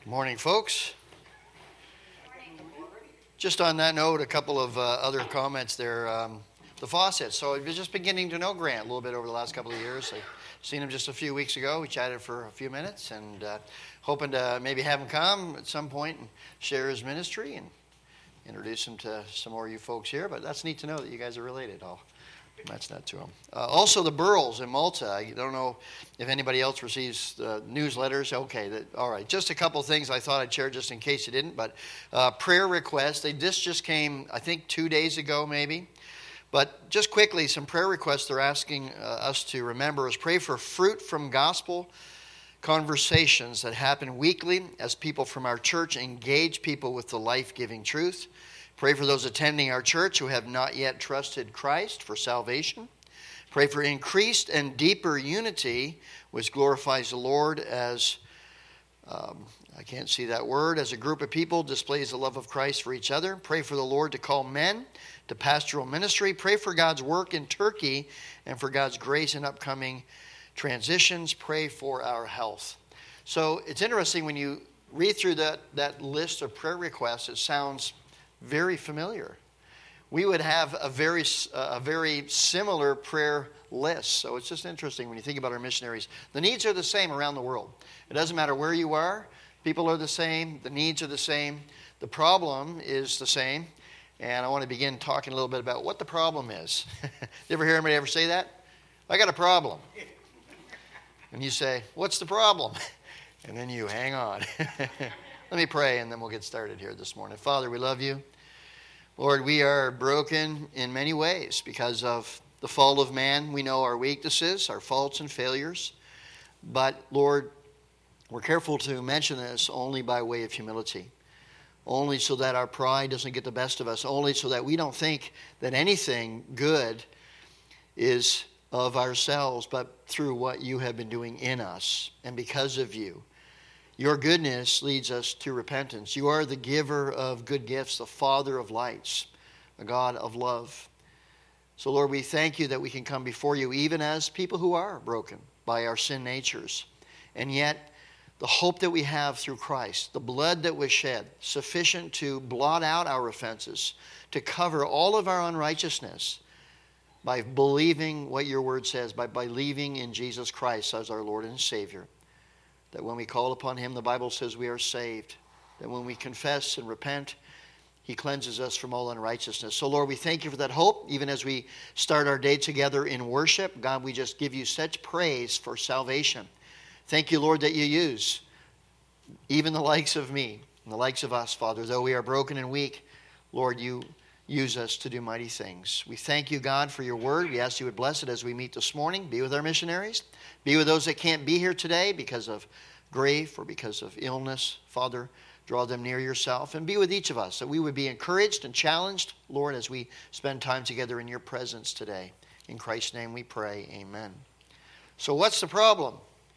Morning, folks. Just on that note, a couple of other comments there. The Fawcett's. So I've just beginning to know Grant a little bit over the last couple of years. I seen him just a few weeks ago. We chatted for a few minutes and hoping to maybe have him come at some point and share his ministry and introduce him to some more of you folks here. But that's neat to know that you guys are related. I'll mention that to him. Also, the Burls in Malta. I don't know if anybody else receives the newsletters. Okay, all right. Just a couple of things I thought I'd share just in case you didn't. But prayer requests. This just came, I think, 2 days ago maybe. But just quickly, some prayer requests they're asking us to remember is pray for fruit from gospel conversations that happen weekly as people from our church engage people with the life-giving truth. Pray for those attending our church who have not yet trusted Christ for salvation. Pray for increased and deeper unity, which glorifies the Lord as, I can't see that word, as a group of people displays the love of Christ for each other. Pray for the Lord to call men to pastoral ministry. Pray for God's work in Turkey and for God's grace in upcoming transitions. Pray for our health. So it's interesting when you read through that list of prayer requests, it sounds very familiar. We would have a very similar prayer list. So it's just interesting when you think about our missionaries. The needs are the same around the world. It doesn't matter where you are. People are the same. The needs are the same. The problem is the same. And I want to begin talking a little bit about what the problem is. You ever hear anybody ever say that? I got a problem. And you say, what's the problem? And then you hang on. Let me pray and then we'll get started here this morning. Father, we love you. Lord, we are broken in many ways because of the fall of man. We know our weaknesses, our faults and failures. But Lord, we're careful to mention this only by way of humility. Only so that our pride doesn't get the best of us. Only so that we don't think that anything good is of ourselves, but through what you have been doing in us and because of you. Your goodness leads us to repentance. You are the giver of good gifts, the Father of lights, the God of love. So, Lord, we thank you that we can come before you even as people who are broken by our sin natures. And yet, the hope that we have through Christ, the blood that was shed, sufficient to blot out our offenses, to cover all of our unrighteousness by believing what your word says, by believing in Jesus Christ as our Lord and Savior. That when we call upon him, the Bible says we are saved. That when we confess and repent, he cleanses us from all unrighteousness. So, Lord, we thank you for that hope, even as we start our day together in worship. God, we just give you such praise for salvation. Thank you, Lord, that you use even the likes of me and the likes of us, Father. Though we are broken and weak, Lord, you use us to do mighty things. We thank you, God, for your word. We ask you would bless it as we meet this morning. Be with our missionaries. Be with those that can't be here today because of grief or because of illness. Father, draw them near yourself. And be with each of us, that we would be encouraged and challenged, Lord, as we spend time together in your presence today. In Christ's name we pray. Amen. So what's the problem?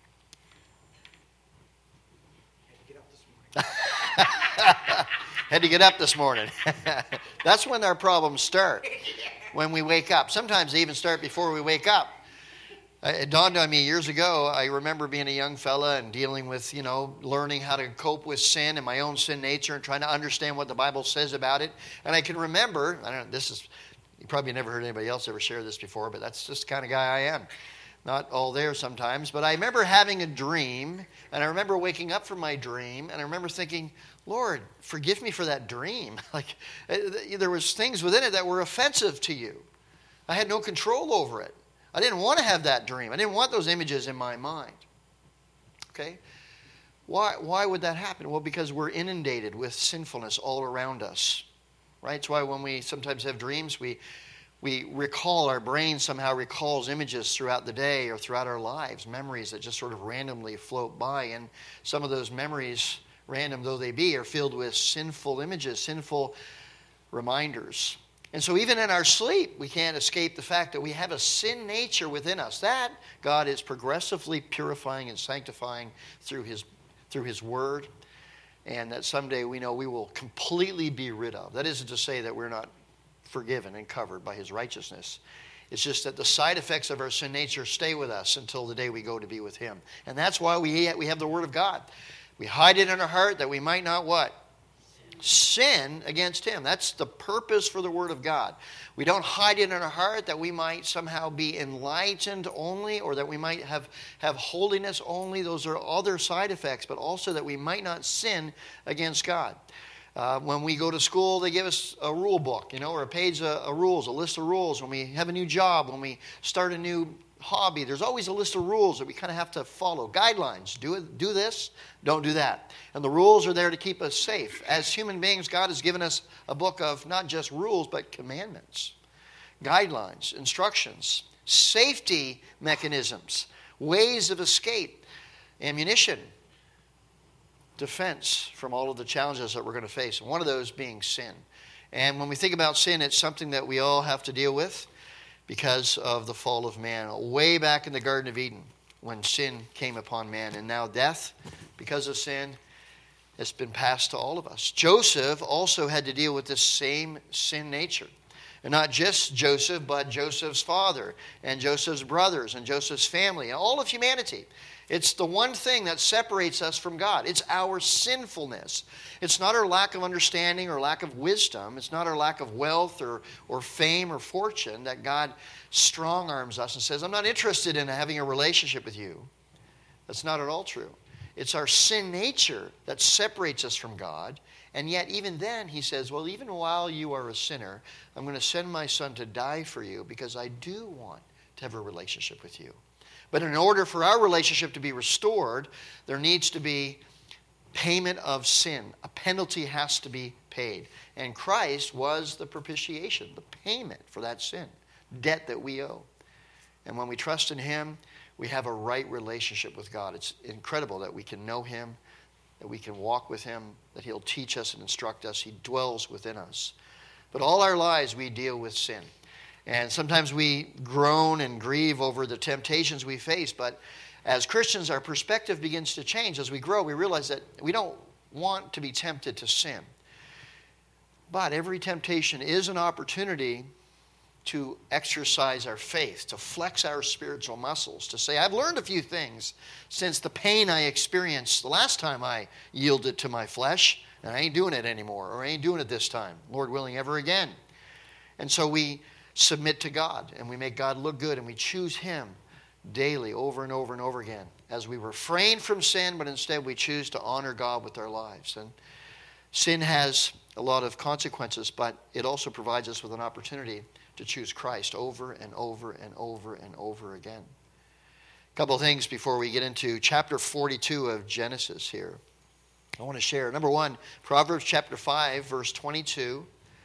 Had to get up this morning. That's when our problems start, when we wake up. Sometimes they even start before we wake up. It dawned on me years ago. I remember being a young fella and dealing with, learning how to cope with sin and my own sin nature and trying to understand what the Bible says about it. And I can remember, you probably never heard anybody else ever share this before, but that's just the kind of guy I am. Not all there sometimes, but I remember having a dream, and I remember waking up from my dream, and I remember thinking, Lord, forgive me for that dream. There was things within it that were offensive to you. I had no control over it. I didn't want to have that dream. I didn't want those images in my mind. Okay? Why would that happen? Well, because we're inundated with sinfulness all around us. Right? It's why when we sometimes have dreams, we recall, our brain somehow recalls images throughout the day or throughout our lives, memories that just sort of randomly float by. And some of those memories, random though they be, are filled with sinful images, sinful reminders. And so even in our sleep, we can't escape the fact that we have a sin nature within us. That God is progressively purifying and sanctifying through His Word. And that someday we know we will completely be rid of. That isn't to say that we're not forgiven and covered by His righteousness. It's just that the side effects of our sin nature stay with us until the day we go to be with Him. And that's why we have the Word of God. We hide it in our heart that we might not what? Sin against him. That's the purpose for the Word of God. We don't hide it in our heart that we might somehow be enlightened only, or that we might have holiness only. Those are other side effects, but also that we might not sin against God. When we go to school, they give us a rule book, or a page of rules, a list of rules. When we have a new job, when we start a new hobby, there's always a list of rules that we kind of have to follow. Guidelines. Do this, don't do that. And the rules are there to keep us safe. As human beings, God has given us a book of not just rules, but commandments, guidelines, instructions, safety mechanisms, ways of escape, ammunition, defense from all of the challenges that we're going to face. And one of those being sin. And when we think about sin, it's something that we all have to deal with because of the fall of man. Way back in the Garden of Eden, when sin came upon man. And now death, because of sin, has been passed to all of us. Joseph also had to deal with this same sin nature. And not just Joseph, but Joseph's father, and Joseph's brothers, and Joseph's family, and all of humanity. It's the one thing that separates us from God. It's our sinfulness. It's not our lack of understanding or lack of wisdom. It's not our lack of wealth or fame or fortune that God strong-arms us and says, I'm not interested in having a relationship with you. That's not at all true. It's our sin nature that separates us from God. And yet even then he says, well, even while you are a sinner, I'm going to send my son to die for you because I do want to have a relationship with you. But in order for our relationship to be restored, there needs to be payment of sin. A penalty has to be paid. And Christ was the propitiation, the payment for that sin, debt that we owe. And when we trust in him, we have a right relationship with God. It's incredible that we can know him, that we can walk with him, that he'll teach us and instruct us. He dwells within us. But all our lives we deal with sin. And sometimes we groan and grieve over the temptations we face. But as Christians, our perspective begins to change. As we grow, we realize that we don't want to be tempted to sin. But every temptation is an opportunity to exercise our faith, to flex our spiritual muscles, to say, I've learned a few things since the pain I experienced the last time I yielded to my flesh, and I ain't doing it anymore, or I ain't doing it this time, Lord willing, ever again. And so we submit to God, and we make God look good, and we choose him daily over and over and over again as we refrain from sin, but instead we choose to honor God with our lives. And sin has a lot of consequences, but it also provides us with an opportunity to choose Christ over and over and over and over again. A couple of things before we get into chapter 42 of Genesis here. I want to share. Number one, Proverbs chapter 5, verse 22.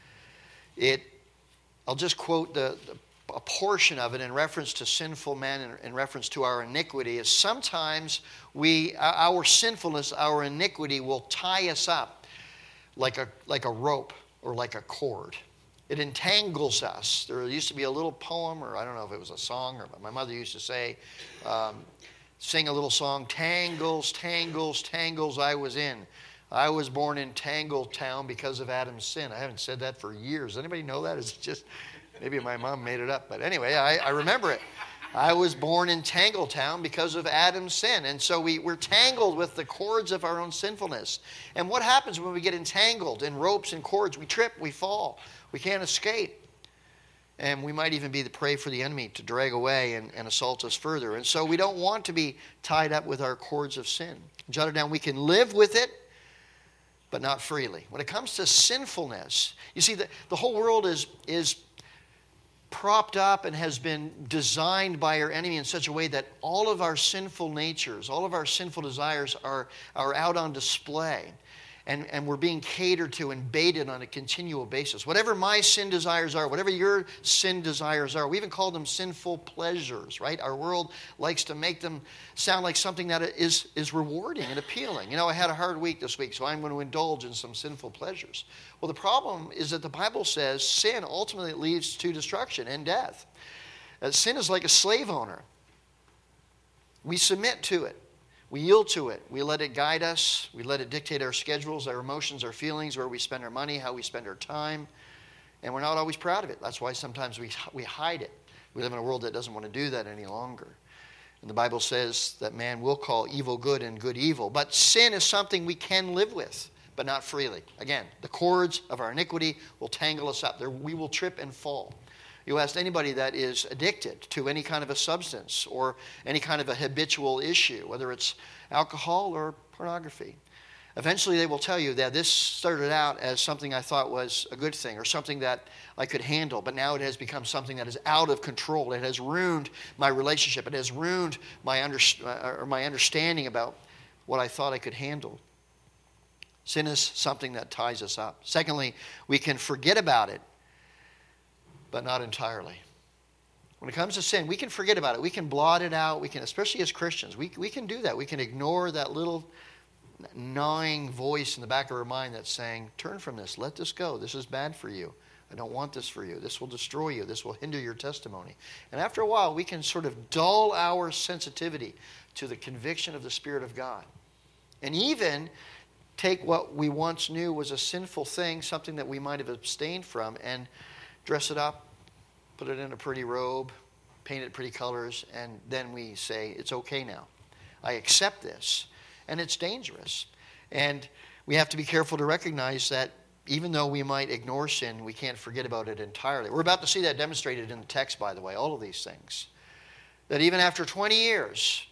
I'll just quote a portion of it in reference to sinful men and in reference to our iniquity. Is sometimes our sinfulness, our iniquity will tie us up like a rope or like a cord. It entangles us. There used to be a little poem, or I don't know if it was a song, or my mother used to say, sing a little song, tangles, tangles, tangles I was in. I was born in Tangletown because of Adam's sin. I haven't said that for years. Anybody know that? It's just, maybe my mom made it up. But anyway, I remember it. I was born in Tangletown because of Adam's sin. And so we're tangled with the cords of our own sinfulness. And what happens when we get entangled in ropes and cords? We trip, we fall. We can't escape. And we might even be the prey for the enemy to drag away and assault us further. And so we don't want to be tied up with our cords of sin. Jot it down. We can live with it, but not freely. When it comes to sinfulness, you see, the whole world is propped up and has been designed by our enemy in such a way that all of our sinful natures, all of our sinful desires are out on display. And we're being catered to and baited on a continual basis. Whatever my sin desires are, whatever your sin desires are, we even call them sinful pleasures, right? Our world likes to make them sound like something that is rewarding and appealing. I had a hard week this week, so I'm going to indulge in some sinful pleasures. Well, the problem is that the Bible says sin ultimately leads to destruction and death. Sin is like a slave owner. We submit to it. We yield to it. We let it guide us. We let it dictate our schedules, our emotions, our feelings, where we spend our money, how we spend our time. And we're not always proud of it. That's why sometimes we hide it. We live in a world that doesn't want to do that any longer. And the Bible says that man will call evil good and good evil. But sin is something we can live with, but not freely. Again, the cords of our iniquity will tangle us up. We will trip and fall. You ask anybody that is addicted to any kind of a substance or any kind of a habitual issue, whether it's alcohol or pornography. Eventually they will tell you that this started out as something I thought was a good thing or something that I could handle, but now it has become something that is out of control. It has ruined my relationship. It has ruined my understanding about what I thought I could handle. Sin is something that ties us up. Secondly, we can forget about it, but not entirely. When it comes to sin, we can forget about it. We can blot it out. We can, especially as Christians, we can do that. We can ignore that little gnawing voice in the back of our mind that's saying, turn from this, let this go. This is bad for you. I don't want this for you. This will destroy you. This will hinder your testimony. And after a while, we can sort of dull our sensitivity to the conviction of the Spirit of God. And even take what we once knew was a sinful thing, something that we might have abstained from, and dress it up, put it in a pretty robe, paint it pretty colors, and then we say, it's okay now. I accept this. And it's dangerous. And we have to be careful to recognize that even though we might ignore sin, we can't forget about it entirely. We're about to see that demonstrated in the text, by the way, all of these things. That even after 20 years,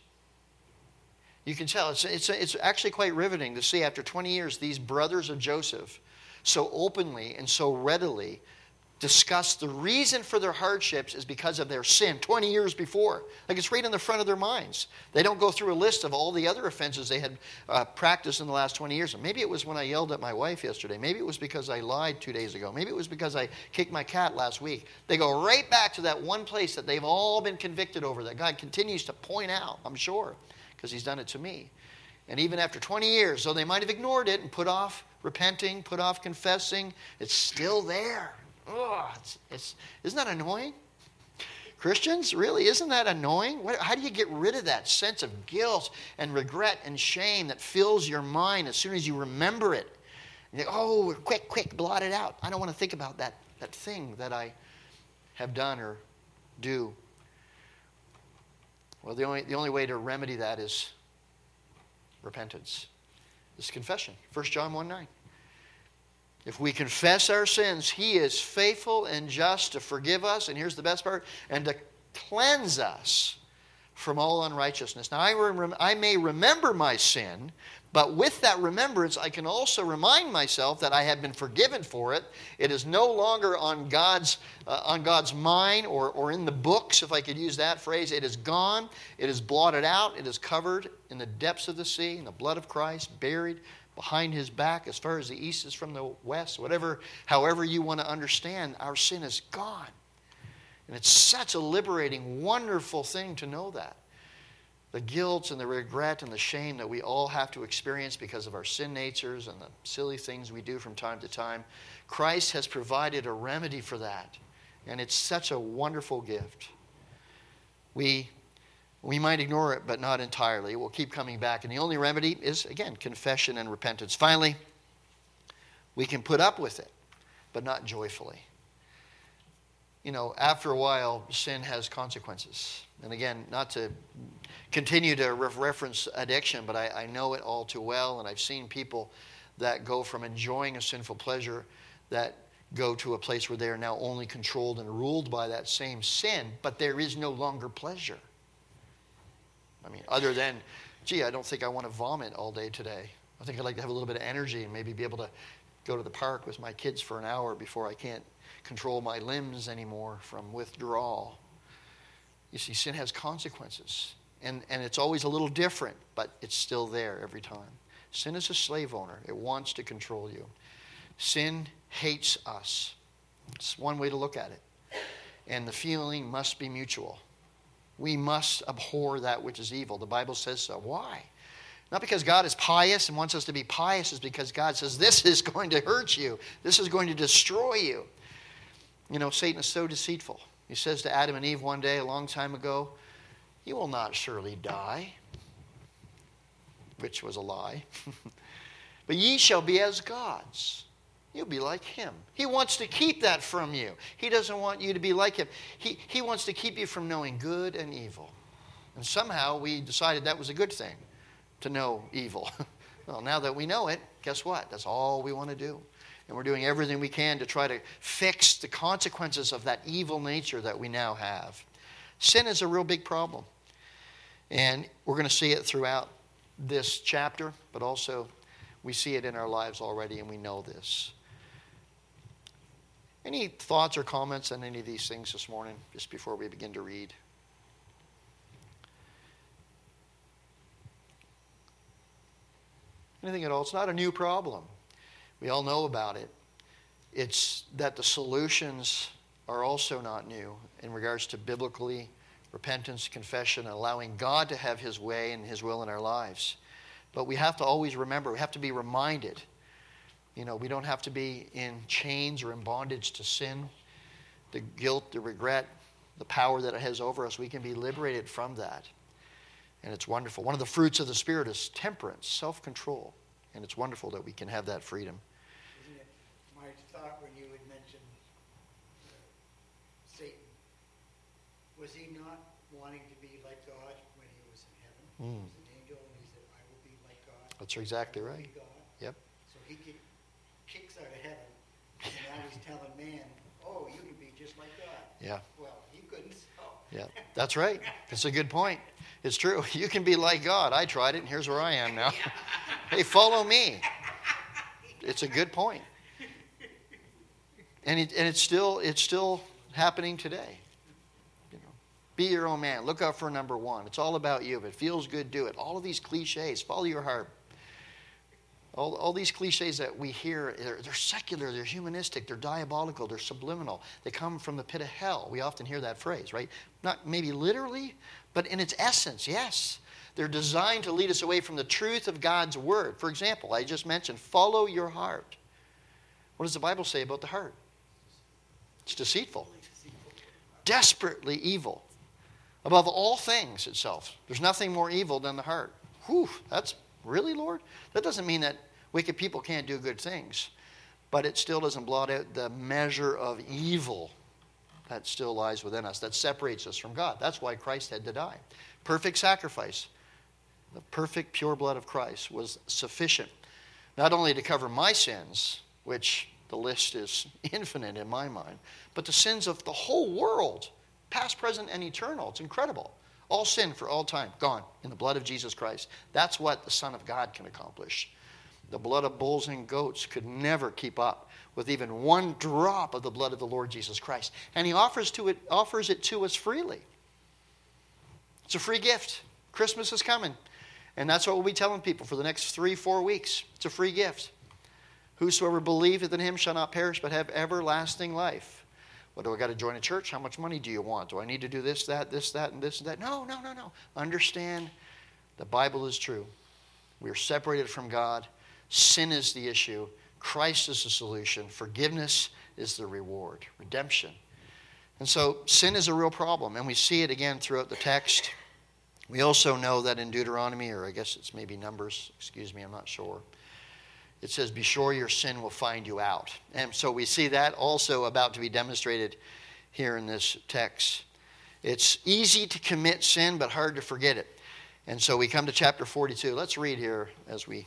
you can tell, it's actually quite riveting to see after 20 years, these brothers of Joseph so openly and so readily discuss the reason for their hardships is because of their sin 20 years before. Like it's right in the front of their minds. They don't go through a list of all the other offenses they had practiced in the last 20 years. And maybe it was when I yelled at my wife yesterday. Maybe it was because I lied 2 days ago. Maybe it was because I kicked my cat last week. They go right back to that one place that they've all been convicted over, that God continues to point out, I'm sure, because he's done it to me. And even after 20 years, though they might have ignored it and put off repenting, put off confessing, it's still there. Oh, isn't that annoying? Christians, really, isn't that annoying? How do you get rid of that sense of guilt and regret and shame that fills your mind as soon as you remember it? And you go, oh, quick, blot it out. I don't want to think about that thing that I have done or do. Well, the only way to remedy that is repentance. It's confession. 1 John 1:9. If we confess our sins, he is faithful and just to forgive us, and here's the best part, and to cleanse us from all unrighteousness. Now, I may remember my sin, but with that remembrance, I can also remind myself that I have been forgiven for it. It is no longer on God's mind or in the books, if I could use that phrase. It is gone. It is blotted out. It is covered in the depths of the sea, in the blood of Christ, buried behind his back as far as the east is from the west. However you want to understand, our sin is gone. And it's such a liberating, wonderful thing to know that. The guilt and the regret and the shame that we all have to experience because of our sin natures and the silly things we do from time to time, Christ has provided a remedy for that. And it's such a wonderful gift. We might ignore it, but not entirely. We'll keep coming back. And the only remedy is, again, confession and repentance. Finally, we can put up with it, but not joyfully. You know, after a while, sin has consequences. And again, not to continue to reference addiction, but I know it all too well. And I've seen people that go from enjoying a sinful pleasure that go to a place where they are now only controlled and ruled by that same sin, but there is no longer pleasure. I mean, other than, I don't think I want to vomit all day today. I think I'd like to have a little bit of energy and maybe be able to go to the park with my kids for an hour before I can't control my limbs anymore from withdrawal. You see, sin has consequences. And it's always a little different, but it's still there every time. Sin is a slave owner. It wants to control you. Sin hates us. It's one way to look at it. And the feeling must be mutual. We must abhor that which is evil. The Bible says so. Why? Not because God is pious and wants us to be pious. It's because God says this is going to hurt you. This is going to destroy you. You know, Satan is so deceitful. He says to Adam and Eve one day, a long time ago, you will not surely die. Which was a lie. But ye shall be as gods. You'll be like him. He wants to keep that from you. He doesn't want you to be like him. He wants to keep you from knowing good and evil. And somehow we decided that was a good thing, to know evil. Well, now that we know it, guess what? That's all we want to do. And we're doing everything we can to try to fix the consequences of that evil nature that we now have. Sin is a real big problem. And we're going to see it throughout this chapter, but also we see it in our lives already, and we know this. Any thoughts or comments on any of these things this morning, just before we begin to read? Anything at all? It's not a new problem. We all know about it. It's that the solutions are also not new in regards to biblically repentance, confession, and allowing God to have His way and His will in our lives. But we have to always remember, we have to be reminded, we don't have to be in chains or in bondage to sin, the guilt, the regret, the power that it has over us. We can be liberated from that. And it's wonderful. One of the fruits of the Spirit is temperance, self-control. And it's wonderful that we can have that freedom. Isn't it my thought when you had mentioned Satan? Was he not wanting to be like God when he was in heaven? He was an angel, and he said, I will be like God. That's exactly right. God. Yep. So he kicks out of heaven, and now he's telling man, oh, you can be just like God. Yeah. Well, he couldn't. So. Yeah, that's right. That's a good point. It's true. You can be like God. I tried it, and here's where I am now. Hey, follow me. It's a good point. And it's still happening today. Be your own man. Look out for number one. It's all about you. If it feels good, do it. All of these cliches. Follow your heart. All these cliches that we hear, they're secular, they're humanistic, they're diabolical, they're subliminal. They come from the pit of hell. We often hear that phrase, right? Not maybe literally, but in its essence, yes. They're designed to lead us away from the truth of God's word. For example, I just mentioned, follow your heart. What does the Bible say about the heart? It's deceitful. Desperately evil. Above all things itself. There's nothing more evil than the heart. Whew, that's really, Lord? That doesn't mean that wicked people can't do good things. But it still doesn't blot out the measure of evil that still lies within us, that separates us from God. That's why Christ had to die. Perfect sacrifice. The perfect pure blood of Christ was sufficient, not only to cover my sins, which the list is infinite in my mind, but the sins of the whole world, past, present, and eternal. It's incredible. All sin for all time, gone in the blood of Jesus Christ. That's what the Son of God can accomplish. The blood of bulls and goats could never keep up with even one drop of the blood of the Lord Jesus Christ. And He offers it to us freely. It's a free gift. Christmas is coming. And that's what we'll be telling people for the next 3-4 weeks. It's a free gift. Whosoever believeth in Him shall not perish but have everlasting life. What, do I got to join a church? How much money do you want? Do I need to do this, that, and this and that? No. Understand the Bible is true. We are separated from God. Sin is the issue. Christ is the solution. Forgiveness is the reward. Redemption. And so sin is a real problem, and we see it again throughout the text. We also know that in Deuteronomy, or I guess it's maybe Numbers, I'm not sure. It says, be sure your sin will find you out. And so we see that also about to be demonstrated here in this text. It's easy to commit sin, but hard to forget it. And so we come to chapter 42. Let's read here as we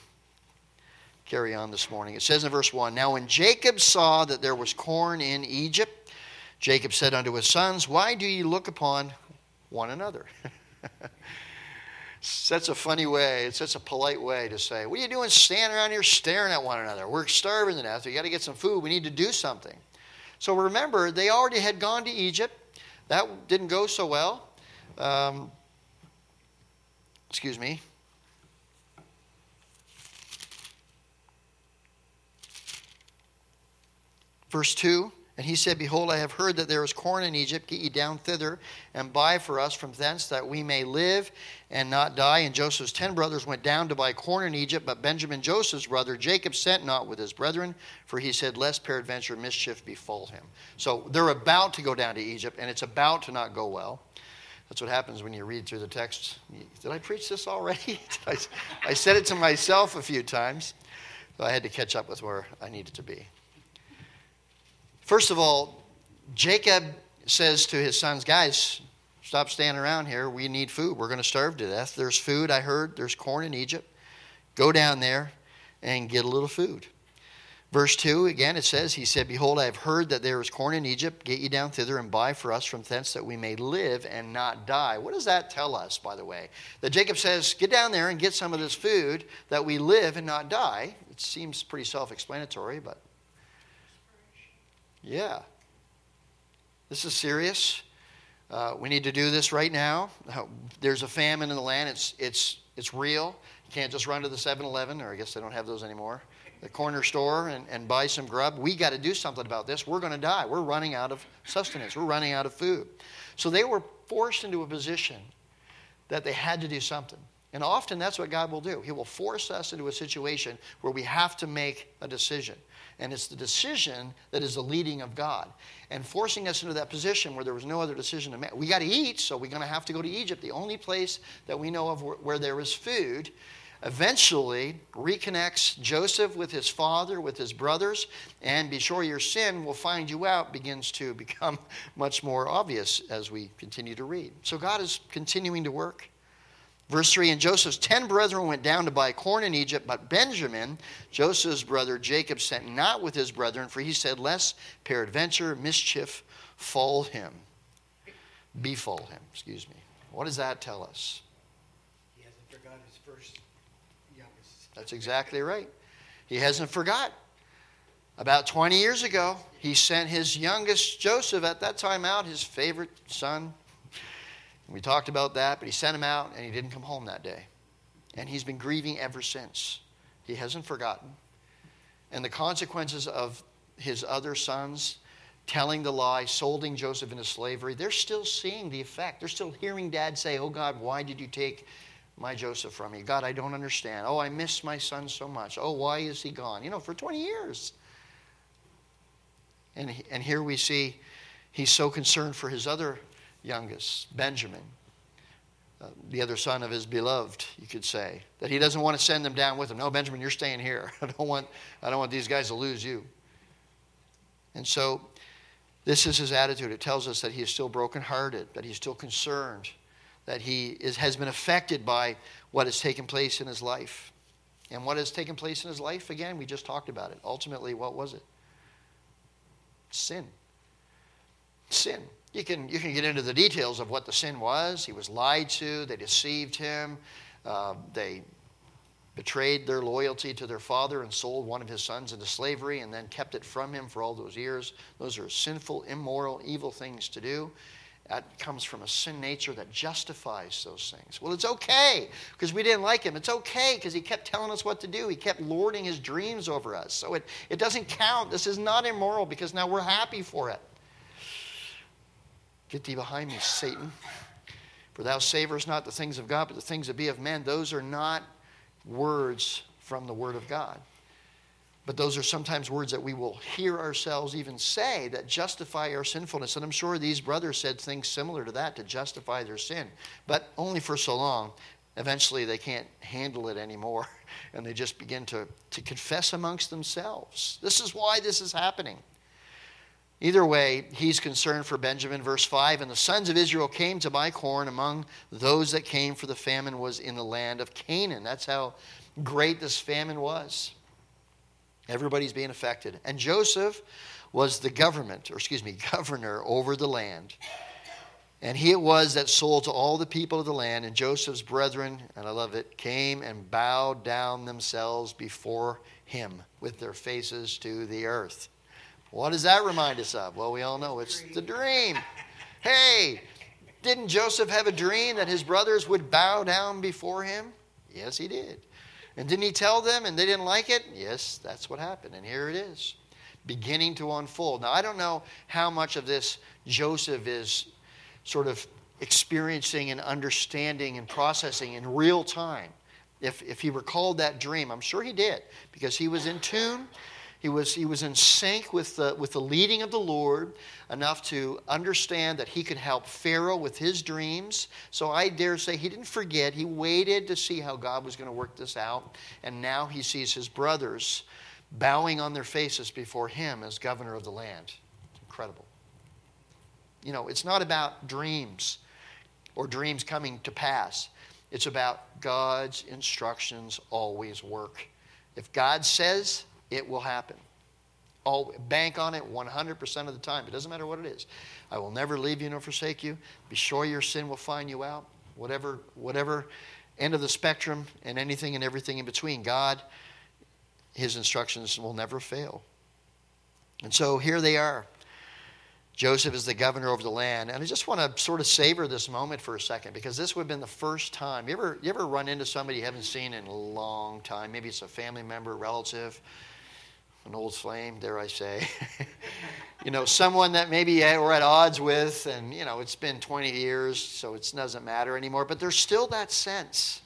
carry on this morning. It says in verse 1, Now when Jacob saw that there was corn in Egypt, Jacob said unto his sons, Why do ye look upon one another? That's a funny way. It's such a polite way to say, what are you doing standing around here staring at one another? We're starving to death. We got to get some food. We need to do something. So remember, they already had gone to Egypt. That didn't go so well. Verse 2, And he said, Behold, I have heard that there is corn in Egypt. Get ye down thither, and buy for us from thence, that we may live and not die. And Joseph's 10 brothers went down to buy corn in Egypt. But Benjamin, Joseph's brother, Jacob, sent not with his brethren, for he said, Lest peradventure mischief befall him. So they're about to go down to Egypt, and it's about to not go well. That's what happens when you read through the text. Did I preach this already? I said it to myself a few times. So I had to catch up with where I needed to be. First of all, Jacob says to his sons, guys, stop standing around here. We need food. We're going to starve to death. There's food, I heard. There's corn in Egypt. Go down there and get a little food. Verse 2, again, it says, he said, behold, I have heard that there is corn in Egypt. Get ye down thither and buy for us from thence that we may live and not die. What does that tell us, by the way? That Jacob says, get down there and get some of this food that we live and not die. It seems pretty self-explanatory, but yeah. This is serious. We need to do this right now. There's a famine in the land. It's real. You can't just run to the 7-Eleven, or I guess they don't have those anymore, the corner store and buy some grub. We got to do something about this. We're going to die. We're running out of sustenance. We're running out of food. So they were forced into a position that they had to do something. And often that's what God will do. He will force us into a situation where we have to make a decision. And it's the decision that is the leading of God. And forcing us into that position where there was no other decision to make. We got to eat, so we're going to have to go to Egypt, the only place that we know of where there is food. Eventually reconnects Joseph with his father, with his brothers, and be sure your sin will find you out begins to become much more obvious as we continue to read. So God is continuing to work. Verse 3, and Joseph's 10 brethren went down to buy corn in Egypt, but Benjamin, Joseph's brother Jacob, sent not with his brethren, for he said, lest peradventure mischief befall him. What does that tell us? He hasn't forgot his first youngest. That's exactly right. He hasn't forgot. About 20 years ago, he sent his youngest Joseph at that time out, his favorite son. We talked about that, but he sent him out and he didn't come home that day. And he's been grieving ever since. He hasn't forgotten. And the consequences of his other sons telling the lie, solding Joseph into slavery, they're still seeing the effect. They're still hearing Dad say, oh God, why did you take my Joseph from me? God, I don't understand. Oh, I miss my son so much. Oh, why is he gone? For 20 years. And here we see he's so concerned for his other youngest, Benjamin, the other son of his beloved, you could say, that he doesn't want to send them down with him. No, Benjamin, you're staying here. I don't want these guys to lose you. And so this is his attitude. It tells us that he is still brokenhearted, that he's still concerned, that he has been affected by what has taken place in his life. And what has taken place in his life, again, we just talked about it. Ultimately, what was it? Sin. Sin. You can get into the details of what the sin was. He was lied to. They deceived him. They betrayed their loyalty to their father and sold one of his sons into slavery and then kept it from him for all those years. Those are sinful, immoral, evil things to do. That comes from a sin nature that justifies those things. Well, it's okay because we didn't like him. It's okay because he kept telling us what to do. He kept lording his dreams over us. So it doesn't count. This is not immoral because now we're happy for it. Get thee behind me, Satan. For thou savorest not the things of God, but the things that be of men. Those are not words from the Word of God. But those are sometimes words that we will hear ourselves even say that justify our sinfulness. And I'm sure these brothers said things similar to that to justify their sin. But only for so long. Eventually they can't handle it anymore. And they just begin to confess amongst themselves. This is why this is happening. Either way, he's concerned for Benjamin. Verse 5, and the sons of Israel came to buy corn among those that came, for the famine was in the land of Canaan. That's how great this famine was. Everybody's being affected. And Joseph was the governor over the land. And he it was that sold to all the people of the land. And Joseph's brethren, and I love it, came and bowed down themselves before him with their faces to the earth. What does that remind us of? Well, we all know it's the dream. Hey, didn't Joseph have a dream that his brothers would bow down before him? Yes, he did. And didn't he tell them and they didn't like it? Yes, that's what happened. And here it is, beginning to unfold. Now, I don't know how much of this Joseph is sort of experiencing and understanding and processing in real time. If he recalled that dream, I'm sure he did, because he was in tune. He was in sync with the leading of the Lord enough to understand that he could help Pharaoh with his dreams. So I dare say he didn't forget. He waited to see how God was going to work this out. And now he sees his brothers bowing on their faces before him as governor of the land. It's incredible. It's not about dreams. or dreams coming to pass. It's about God's instructions always work. If God says, it will happen. Bank on it 100% of the time. It doesn't matter what it is. I will never leave you nor forsake you. Be sure your sin will find you out. Whatever end of the spectrum and anything and everything in between, God, his instructions will never fail. And so here they are. Joseph is the governor over the land. And I just want to sort of savor this moment for a second, because this would have been the first time. You ever run into somebody you haven't seen in a long time? Maybe it's a family member, relative, an old flame, dare I say. Someone that maybe we're at odds with, and, it's been 20 years, so it doesn't matter anymore. But there's still that sense.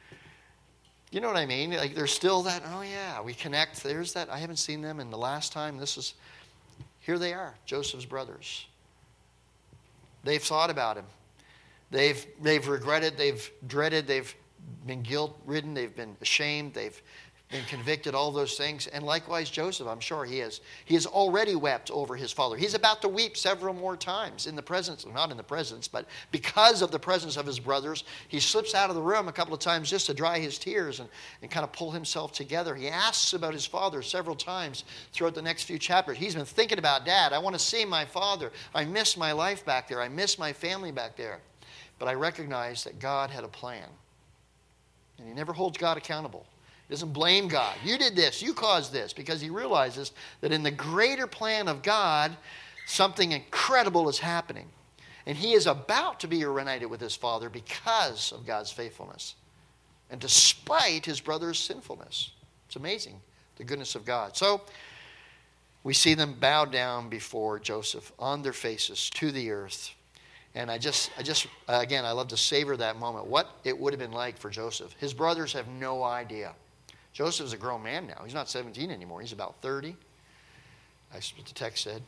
You know what I mean? Like, there's still that, oh yeah, we connect. There's that, I haven't seen them, and the last time here they are, Joseph's brothers. They've thought about him. They've regretted, they've dreaded, they've been guilt-ridden, they've been ashamed, they've been convicted, all those things. And likewise, Joseph, I'm sure he has already wept over his father. He's about to weep several more times in the presence, not in the presence, but because of the presence of his brothers. He slips out of the room a couple of times just to dry his tears and kind of pull himself together. He asks about his father several times throughout the next few chapters. He's been thinking about, Dad, I want to see my father. I miss my life back there. I miss my family back there. But I recognize that God had a plan. And he never holds God accountable. He doesn't blame God. You did this. You caused this. Because he realizes that in the greater plan of God, something incredible is happening. And he is about to be reunited with his father because of God's faithfulness. And despite his brother's sinfulness. It's amazing, the goodness of God. So, we see them bow down before Joseph on their faces to the earth. And again, I love to savor that moment. What it would have been like for Joseph. His brothers have no idea. Joseph's a grown man now. He's not 17 anymore. He's about 30. That's what the text said.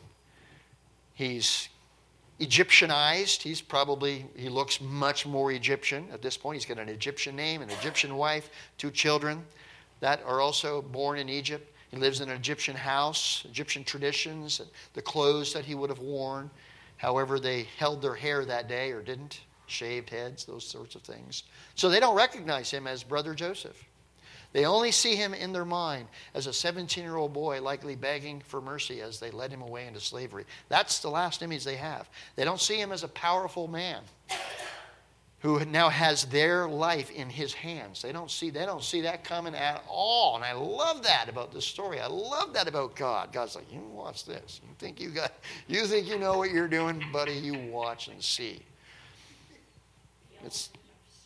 He's Egyptianized. He looks much more Egyptian at this point. He's got an Egyptian name, an Egyptian wife, 2 children that are also born in Egypt. He lives in an Egyptian house, Egyptian traditions, the clothes that he would have worn, however they held their hair that day or didn't, shaved heads, those sorts of things. So they don't recognize him as brother Joseph. They only see him in their mind as a 17-year-old boy likely begging for mercy as they led him away into slavery. That's the last image they have. They don't see him as a powerful man who now has their life in his hands. They don't see that coming at all. And I love that about this story. I love that about God. God's like, you watch this. You think you know what you're doing, buddy? You watch and see. It's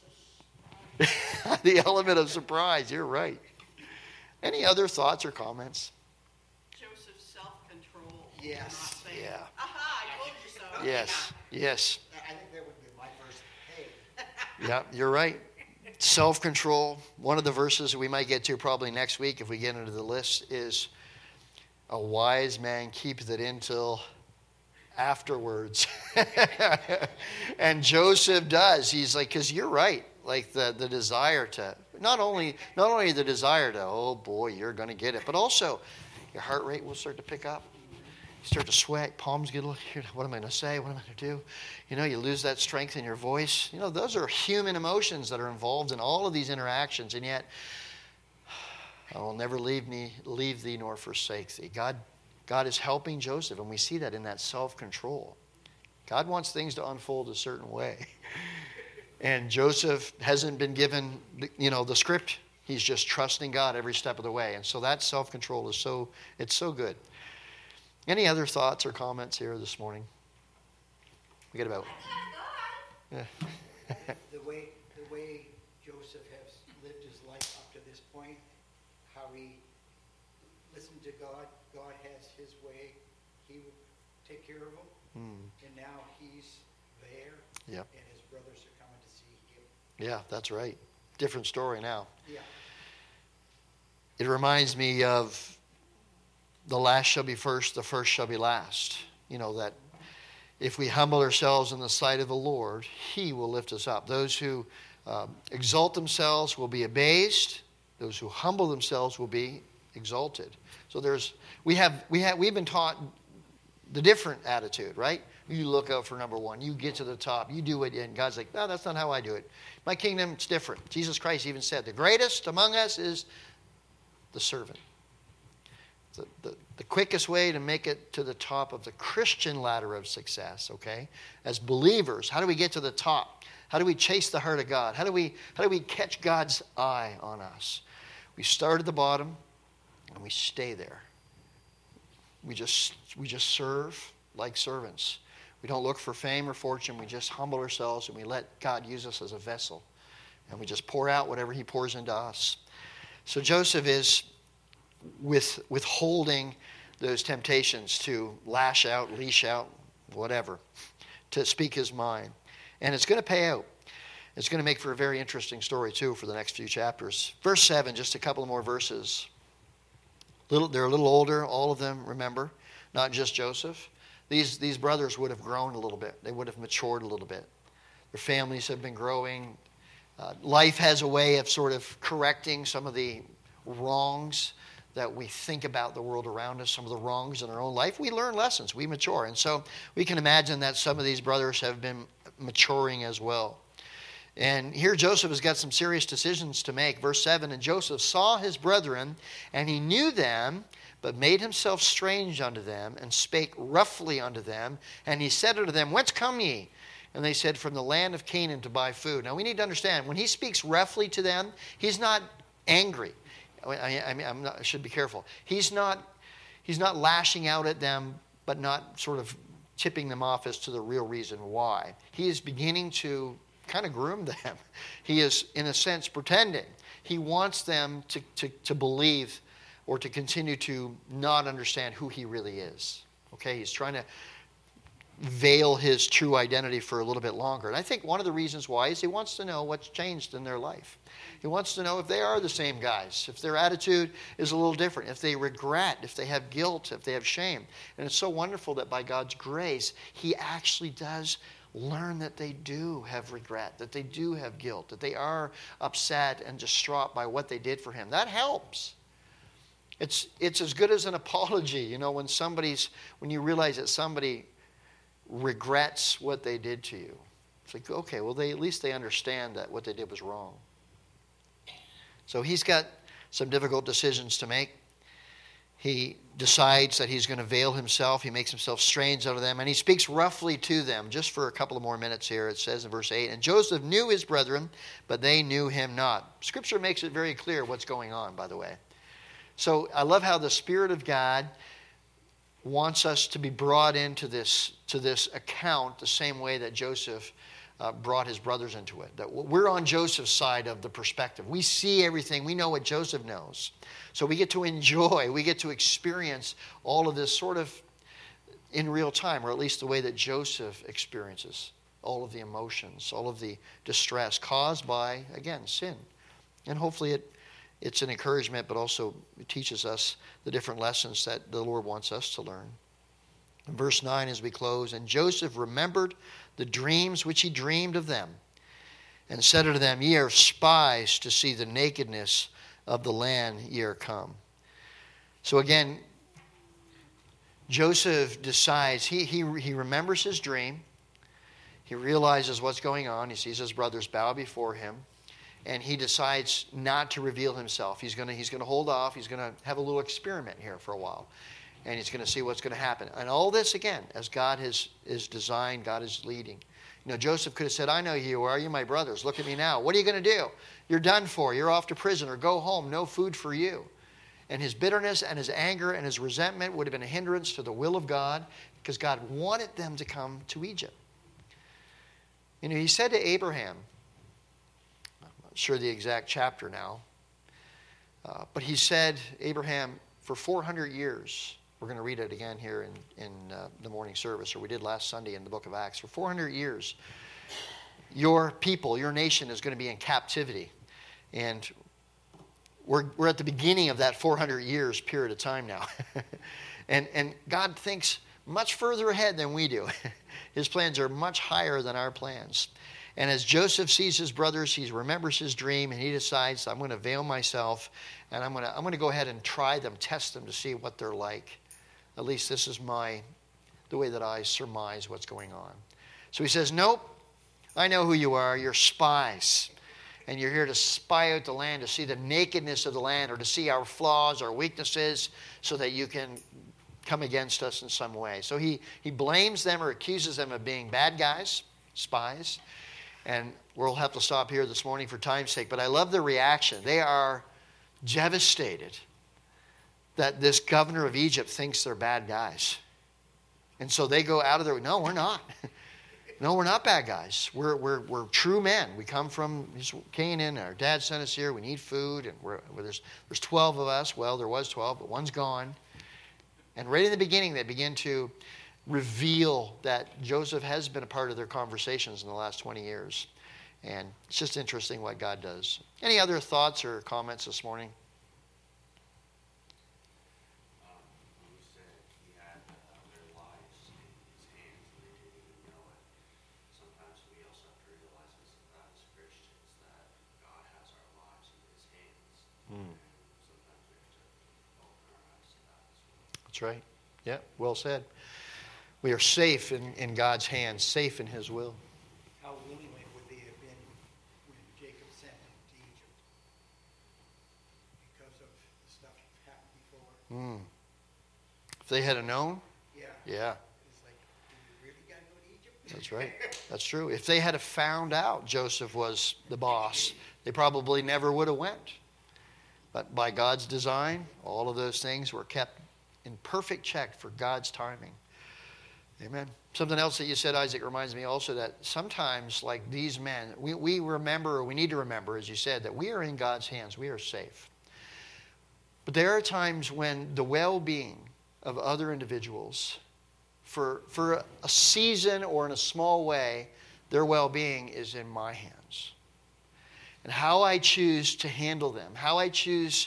the element of surprise. You're right. Any other thoughts or comments? Joseph's self-control. Yes. Yeah. Aha, I told you so. Yes. I think that would be my first, hey. Yeah, you're right. Self-control. One of the verses we might get to probably next week if we get into the list is, a wise man keepeth it until afterwards. And Joseph does. He's like, because you're right. Like the desire to, not only the desire to, oh boy, you're going to get it, but also your heart rate will start to pick up. You start to sweat, palms get a little, what am I going to say? What am I going to do? You lose that strength in your voice. Those are human emotions that are involved in all of these interactions, and yet, I will never leave thee nor forsake thee. God is helping Joseph, and we see that in that self-control. God wants things to unfold a certain way. And Joseph hasn't been given, the script. He's just trusting God every step of the way. And so that self-control is it's so good. Any other thoughts or comments here this morning? We got about... Yeah. The way Joseph has lived his life up to this point, how he listened to God, God has his way, he would take care of him, and now he's there, Yep. and his brothers are coming to see him. Yeah, that's right. Different story now. Yeah. It reminds me of the last shall be first, the first shall be last. That if we humble ourselves in the sight of the Lord, he will lift us up. Those who exalt themselves will be abased. Those who humble themselves will be exalted. So we've been taught the different attitude, right? You look out for number one. You get to the top. You do it. And God's like, no, that's not how I do it. My kingdom, it's different. Jesus Christ even said, the greatest among us is the servant. The quickest way to make it to the top of the Christian ladder of success, okay? As believers, how do we get to the top? How do we chase the heart of God? How do we catch God's eye on us? We start at the bottom and we stay there. We just serve like servants. We don't look for fame or fortune. We just humble ourselves and we let God use us as a vessel. And we just pour out whatever he pours into us. So Joseph is withholding those temptations to lash out, leash out, whatever, to speak his mind. And it's going to pay out. It's going to make for a very interesting story, too, for the next few chapters. Verse 7, just a couple more verses. They're a little older, all of them, remember, not just Joseph. These brothers would have grown a little bit. They would have matured a little bit. Their families have been growing. Life has a way of sort of correcting some of the wrongs that we think about the world around us, some of the wrongs in our own life. We learn lessons. We mature. And so we can imagine that some of these brothers have been maturing as well. And here Joseph has got some serious decisions to make. Verse 7, and Joseph saw his brethren, and he knew them, but made himself strange unto them, and spake roughly unto them. And he said unto them, whence come ye? And they said, from the land of Canaan to buy food. Now we need to understand, when he speaks roughly to them, he's not angry. I should be careful. He's not lashing out at them, but not sort of tipping them off as to the real reason why. He is beginning to kind of groom them. He is, in a sense, pretending. He wants them to believe or to continue to not understand who he really is. Okay, he's trying to veil his true identity for a little bit longer. And I think one of the reasons why is he wants to know what's changed in their life. He wants to know if they are the same guys, if their attitude is a little different, if they regret, if they have guilt, if they have shame. And it's so wonderful that by God's grace, he actually does learn that they do have regret, that they do have guilt, that they are upset and distraught by what they did for him. That helps. It's as good as an apology, you know, when you realize that somebody regrets what they did to you. It's like, okay, well, at least they understand that what they did was wrong. So he's got some difficult decisions to make. He decides that he's going to veil himself. He makes himself strange out of them. And he speaks roughly to them. Just for a couple of more minutes here, it says in verse 8, and Joseph knew his brethren, but they knew him not. Scripture makes it very clear what's going on, by the way. So I love how the Spirit of God wants us to be brought into this account the same way that Joseph brought his brothers into it. That we're on Joseph's side of the perspective. We see everything. We know what Joseph knows. So we get to enjoy, we get to experience all of this sort of in real time, or at least the way that Joseph experiences all of the emotions, all of the distress caused by, again, sin. And hopefully it's an encouragement, but also it teaches us the different lessons that the Lord wants us to learn. In verse 9 as we close, and Joseph remembered the dreams which he dreamed of them, and said unto them, ye are spies to see the nakedness of the land ye are come. So again, Joseph decides, he remembers his dream. He realizes what's going on. He sees his brothers bow before him. And he decides not to reveal himself. He's going to hold off. He's going to have a little experiment here for a while. And he's going to see what's going to happen. And all this, again, as God is designed, God is leading. You know, Joseph could have said, I know you. Where are you, my brothers? Look at me now. What are you going to do? You're done for. You're off to prison, or go home. No food for you. And his bitterness and his anger and his resentment would have been a hindrance to the will of God, because God wanted them to come to Egypt. You know, he said to Abraham, I'm not sure the exact chapter now, but he said, Abraham, for 400 years, we're going to read it again here in the morning service, or we did last Sunday in the book of Acts. For 400 years, your people, your nation is going to be in captivity. And we're at the beginning of that 400 years period of time now. and God thinks much further ahead than we do. His plans are much higher than our plans. And as Joseph sees his brothers, he remembers his dream, and he decides, I'm going to veil myself, and I'm going to go ahead and try them, test them to see what they're like. At least this is the way that I surmise what's going on. So he says, nope, I know who you are. You're spies. And you're here to spy out the land, to see the nakedness of the land, or to see our flaws, our weaknesses, so that you can come against us in some way. So he blames them or accuses them of being bad guys, spies. And we'll have to stop here this morning for time's sake. But I love the reaction. They are devastated that this governor of Egypt thinks they're bad guys. And so they go out of their way. No, we're not. No, we're not bad guys. We're true men. We come from Canaan. Our dad sent us here. We need food. And there's 12 of us. Well, there was 12, but one's gone. And right in the beginning, they begin to reveal that Joseph has been a part of their conversations in the last 20 years. And it's just interesting what God does. Any other thoughts or comments this morning? You said he had their lives in his hands and they didn't even know it. Sometimes we also have to realize as Christians that God has our lives in his hands. And sometimes we have to open our eyes to that as well. That's right. Yeah, well said. We are safe in God's hands, safe in his will. How willingly would they have been when Jacob sent them to Egypt? Because of the stuff that happened before. If they had known, Yeah. yeah, It's like, do you really got to go to Egypt? that's right. That's true. If they had found out Joseph was the boss, they probably never would have went. But by God's design, all of those things were kept in perfect check for God's timing. Amen. Something else that you said, Isaac, reminds me also that sometimes, like these men, we remember, or we need to remember, as you said, that we are in God's hands. We are safe. But there are times when the well-being of other individuals, for a season or in a small way, their well-being is in my hands. And how I choose to handle them, how I choose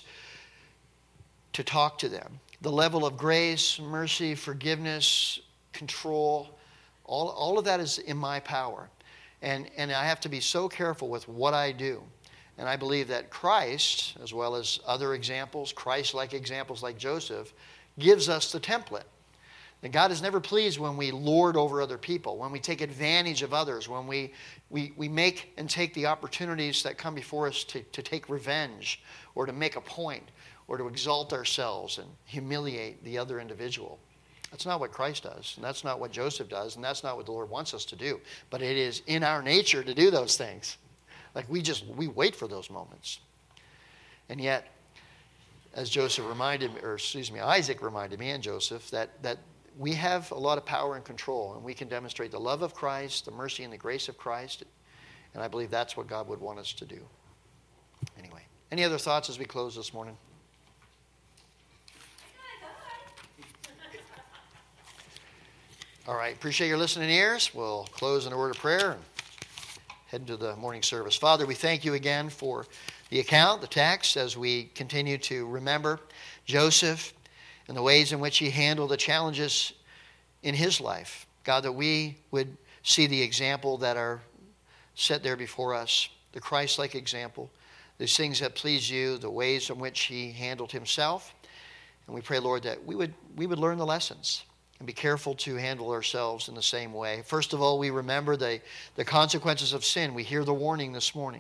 to talk to them, the level of grace, mercy, forgiveness, control, all of that is in my power. And I have to be so careful with what I do. And I believe that Christ, as well as other examples, Christ-like examples like Joseph, gives us the template. And God is never pleased when we lord over other people, when we take advantage of others, when we make and take the opportunities that come before us to take revenge or to make a point or to exalt ourselves and humiliate the other individual. That's not what Christ does, and that's not what Joseph does, and that's not what the Lord wants us to do. But it is in our nature to do those things. Like we wait for those moments. And yet, as Isaac reminded me and Joseph, that we have a lot of power and control, and we can demonstrate the love of Christ, the mercy and the grace of Christ, and I believe that's what God would want us to do. Anyway, any other thoughts as we close this morning? All right, appreciate your listening ears. We'll close in a word of prayer and head into the morning service. Father, we thank you again for the account, the text, as we continue to remember Joseph and the ways in which he handled the challenges in his life. God, that we would see the example that are set there before us, the Christ-like example, these things that please you, the ways in which he handled himself. And we pray, Lord, that we would learn the lessons and be careful to handle ourselves in the same way. First of all, we remember the consequences of sin. We hear the warning this morning.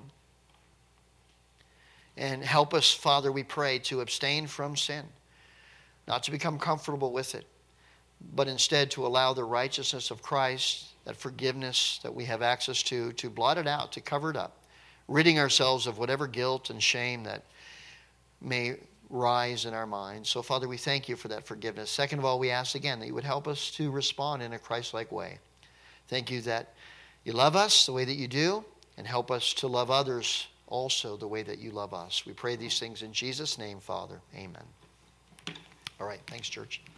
And help us, Father, we pray, to abstain from sin, not to become comfortable with it, but instead to allow the righteousness of Christ, that forgiveness that we have access to blot it out, to cover it up, ridding ourselves of whatever guilt and shame that may rise in our minds. So, Father, we thank you for that forgiveness. Second of all, we ask again that you would help us to respond in a Christ-like way. Thank you that you love us the way that you do, and help us to love others also the way that you love us. We pray these things in Jesus' name, Father. Amen. All right. Thanks, church.